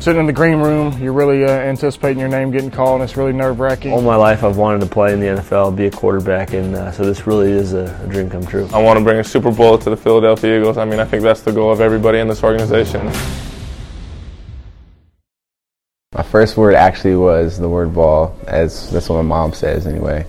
Sitting in the green room, you're really anticipating your name getting called, and it's really nerve-wracking. All my life I've wanted to play in the NFL, be a quarterback, and so this really is a dream come true. I want to bring a Super Bowl to the Philadelphia Eagles. I think that's the goal of everybody in this organization. My first word actually was the word ball, as that's what my mom says anyway.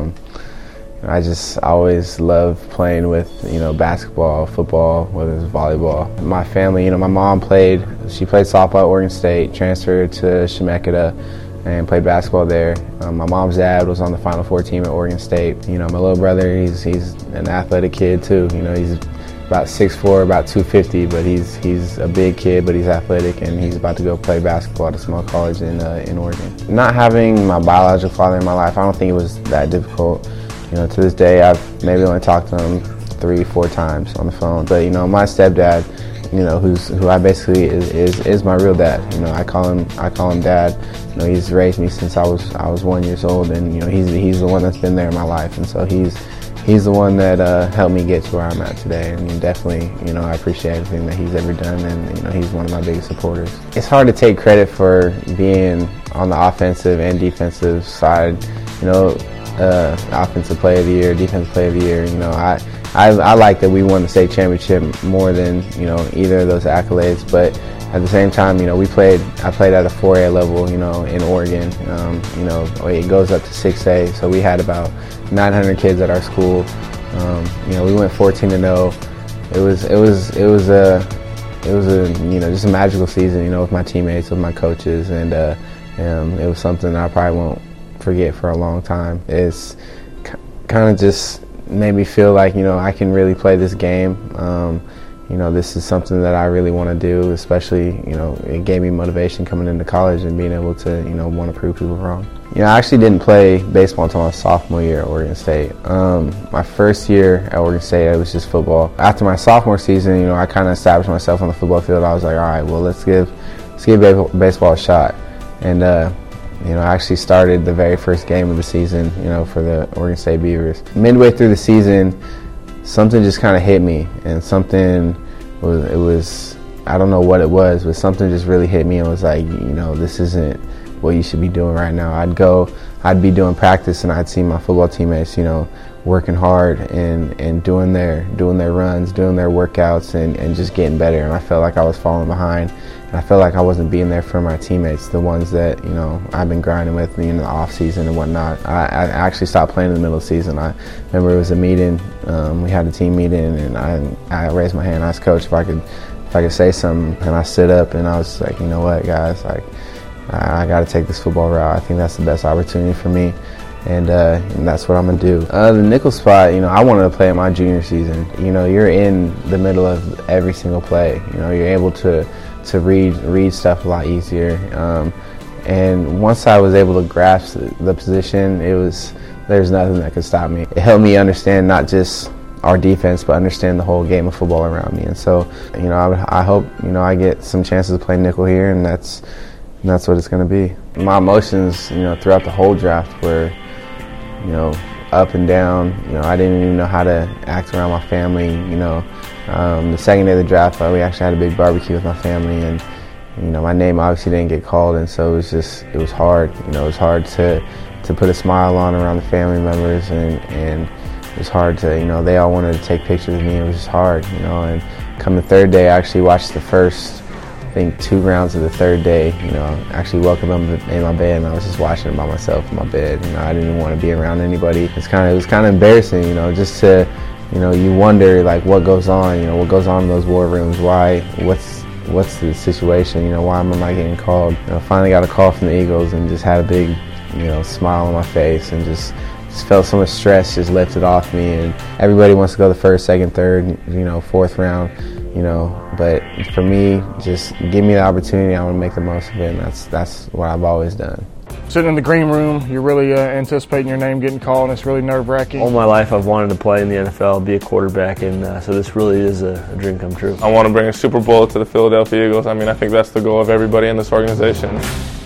I always loved playing with, basketball, football, whether it's volleyball. My family, my mom played softball at Oregon State, transferred to Chemeketa, and played basketball there. My mom's dad was on the Final Four team at Oregon State. My little brother, he's an athletic kid too. He's about 6'4", about 250, but he's a big kid, but he's athletic, and he's about to go play basketball at a small college in Oregon. Not having my biological father in my life, I don't think it was that difficult. To this day, I've maybe only talked to him 3-4 times on the phone. But my stepdad, who I basically is my real dad. I call him dad. He's raised me since I was 1 year old, and he's the one that's been there in my life, and so he's the one that helped me get to where I'm at today. And definitely, I appreciate everything that he's ever done, and he's one of my biggest supporters. It's hard to take credit for being on the offensive and defensive side. Offensive player of the year, defensive player of the year. I like that we won the state championship more than either of those accolades. But at the same time, I played at a 4A level, in Oregon. It goes up to 6A, so we had about 900 kids at our school. We went 14-0. It was just a magical season, with my teammates, with my coaches, and it was something that I probably won't forget for a long time. It's kind of just made me feel like I can really play this game. This is something that I really want to do, especially it gave me motivation coming into college and being able to want to prove people wrong. I actually didn't play baseball until my sophomore year at Oregon State. My first year at Oregon State, it was just football. After my sophomore season, I kind of established myself on the football field. I was like, all right, well, let's give baseball a shot. And I actually started the very first game of the season, for the Oregon State Beavers. Midway through the season, something just kind of hit me, and I don't know what it was, but something just really hit me and was like, this isn't what you should be doing right now. I'd be doing practice, and I'd see my football teammates, working hard and doing their runs, doing their workouts, and just getting better. And I felt like I was falling behind. And I felt like I wasn't being there for my teammates, the ones that I've been grinding with in the off season and whatnot. I actually stopped playing in the middle of the season. I remember it was a meeting. We had a team meeting, and I raised my hand. I asked Coach if I could say something, and I stood up and I was like, you know what, guys, I got to take this football route. I think that's the best opportunity for me. And that's what I'm going to do. The nickel spot, I wanted to play in my junior season. You're in the middle of every single play. You're able to read stuff a lot easier. And once I was able to grasp the position, there's nothing that could stop me. It helped me understand not just our defense, but understand the whole game of football around me. And so, I hope, I get some chances to play nickel here, and that's what it's going to be. My emotions, throughout the whole draft were, up and down. I didn't even know how to act around my family. The second day of the draft, we actually had a big barbecue with my family, and my name obviously didn't get called, and so it was hard. It was hard to put a smile on around the family members, and it was hard to, they all wanted to take pictures with me. It was just hard, And come the third day, I actually watched the first, I think, 2 rounds of the third day. Actually woke up in my bed, and I was just watching it by myself in my bed. I didn't even want to be around anybody. It was kind of embarrassing, just to, you wonder like what goes on, what goes on in those war rooms. What's the situation? Why am I not getting called? I finally got a call from the Eagles, and just had a big, smile on my face, and just felt so much stress just lifted off me. And everybody wants to go the first, second, third, fourth round. But for me, just give me the opportunity. I want to make the most of it, and that's what I've always done. Sitting in the green room, you're really anticipating your name getting called, and it's really nerve-wracking. All my life I've wanted to play in the NFL, be a quarterback, and so this really is a dream come true. I want to bring a Super Bowl to the Philadelphia Eagles. I think that's the goal of everybody in this organization.